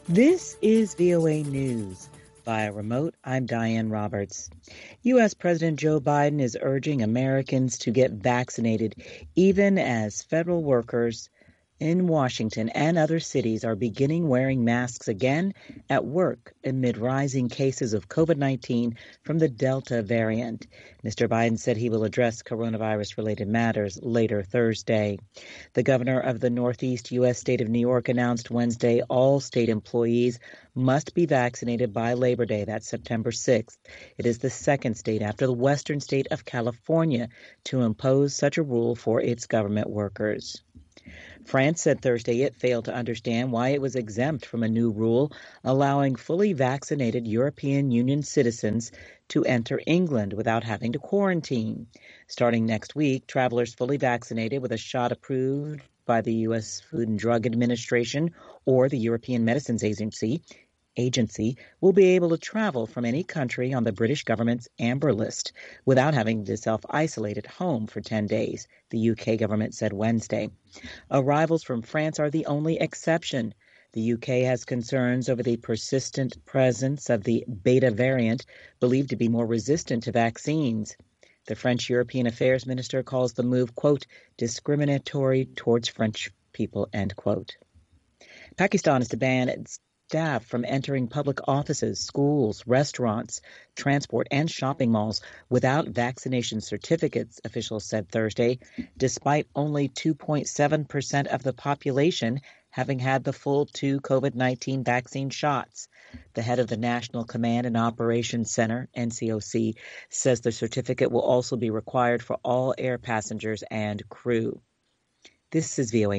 This is VOA News. Via remote, I'm Diane Roberts. U.S. President Joe Biden is urging Americans to get vaccinated, even as federal workers in Washington and other cities are beginning wearing masks again at work amid rising cases of COVID-19 from the Delta variant. Mr. Biden said he will address coronavirus-related matters later Thursday. The governor of the Northeast U.S. state of New York announced Wednesday all state employees must be vaccinated by Labor Day. That's September 6th. It is the second state after the western state of California to impose such a rule for its government workers. France said Thursday it failed to understand why it was exempt from a new rule allowing fully vaccinated European Union citizens to enter England without having to quarantine. Starting next week, travelers fully vaccinated with a shot approved by the U.S. Food and Drug Administration or the European Medicines Agency will be able to travel from any country on the British government's Amber List without having to self-isolate at home for 10 days, the UK government said Wednesday. Arrivals from France are the only exception. The UK has concerns over the persistent presence of the Beta variant, believed to be more resistant to vaccines. The French European Affairs Minister calls the move, quote, discriminatory towards French people, end quote. Pakistan is to ban staff from entering public offices, schools, restaurants, transport, and shopping malls without vaccination certificates, officials said Thursday, despite only 2.7% of the population having had the full 2 COVID-19 vaccine shots. The head of the National Command and Operations Center, NCOC, says the certificate will also be required for all air passengers and crew. This is VOA